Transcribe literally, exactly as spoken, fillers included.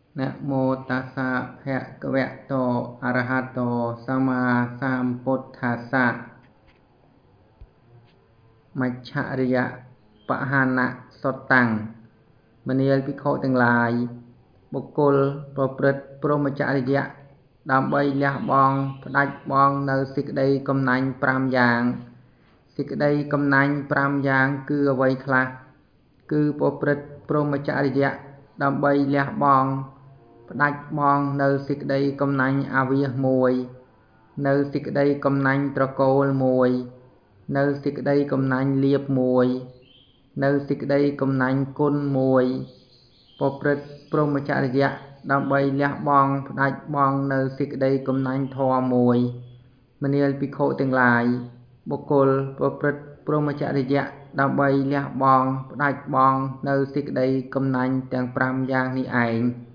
นะโมตัสสะภะคะวะโตอะระหะโตสัมมาสัมพุทธัสสะมัจฉริยะปหานะសតតាំងមនាលភិក្ខុទាំងឡាយបុគ្គលប្រព្រឹត្តព្រហ្មចរិយៈដើម្បីលះបង់ផ្ដាច់បង់នៅសេចក្តីកំណាញ់5យ៉ាងសេចក្តីកំណាញ់5យ៉ាងគឺអ្វីខ្លះគឺប្រព្រឹត្តព្រហ្មចរិយៈដើម្បីលះបង់ផ្ដាច់បង់នៅសេចក្តីកំណាញ់អាវាសមួយនៅសេចក្តីកំណាញ់ត្រកូលមួយនៅសេចក្តីកំណាញ់លាភមួយនៅសេចក្តីកំណាញ់គុណមួយប្រព្រឹត្តព្រហ្មចរិយៈដើម្បីលះបង់ផ្ដាច់បង់នៅសេចក្តីកំណាញ់ធម៌មួយមនាលភិក្ខុទាំងឡាយបុគ្គលប្រព្រឹត្តព្រហ្មចរិយៈដើម្បីលះបង់ផ្ដាច់បង់នៅសេចក្តីកំណាញ់ទាំង5យ៉ាងនេះឯង